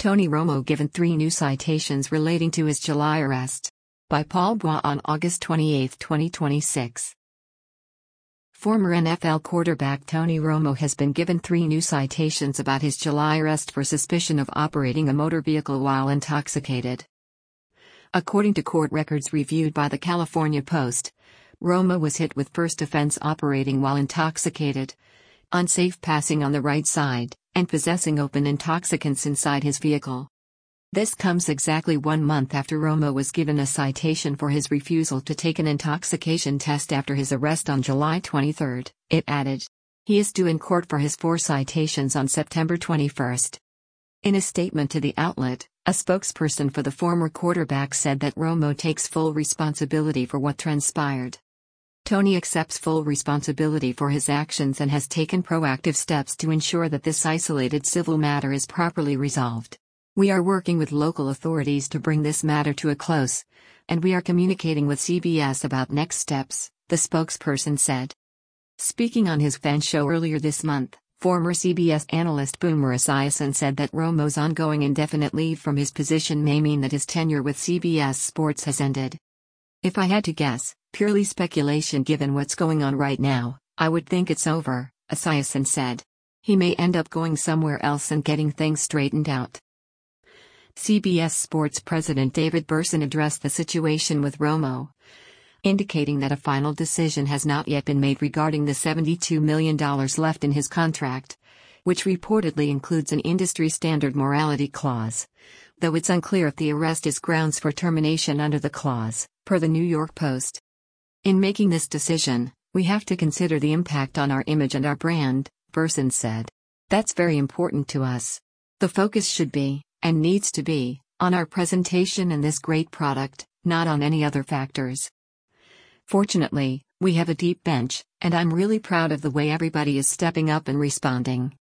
Tony Romo given 3 new citations relating to his July arrest. By Paul Bois on August 28, 2026. Former NFL quarterback Tony Romo has been given 3 new citations about his July arrest for suspicion of operating a motor vehicle while intoxicated. According to court records reviewed by the California Post, Romo was hit with first offense operating while intoxicated, unsafe passing on the right side, and possessing open intoxicants inside his vehicle. This comes exactly 1 month after Romo was given a citation for his refusal to take an intoxication test after his arrest on July 23, it added. He is due in court for his 4 citations on September 21. In a statement to the outlet, a spokesperson for the former quarterback said that Romo takes full responsibility for what transpired. Tony accepts full responsibility for his actions and has taken proactive steps to ensure that this isolated civil matter is properly resolved. We are working with local authorities to bring this matter to a close, and we are communicating with CBS about next steps, the spokesperson said. Speaking on his fan show earlier this month, former CBS analyst Boomer Esiason said that Romo's ongoing indefinite leave from his position may mean that his tenure with CBS Sports has ended. If I had to guess, purely speculation given what's going on right now, I would think it's over, Esiason said. He may end up going somewhere else and getting things straightened out. CBS Sports president David Berson addressed the situation with Romo, indicating that a final decision has not yet been made regarding the $72 million left in his contract, which reportedly includes an industry-standard morality clause, though it's unclear if the arrest is grounds for termination under the clause, per the New York Post. In making this decision, we have to consider the impact on our image and our brand, Berson said. That's very important to us. The focus should be, and needs to be, on our presentation and this great product, not on any other factors. Fortunately, we have a deep bench, and I'm really proud of the way everybody is stepping up and responding.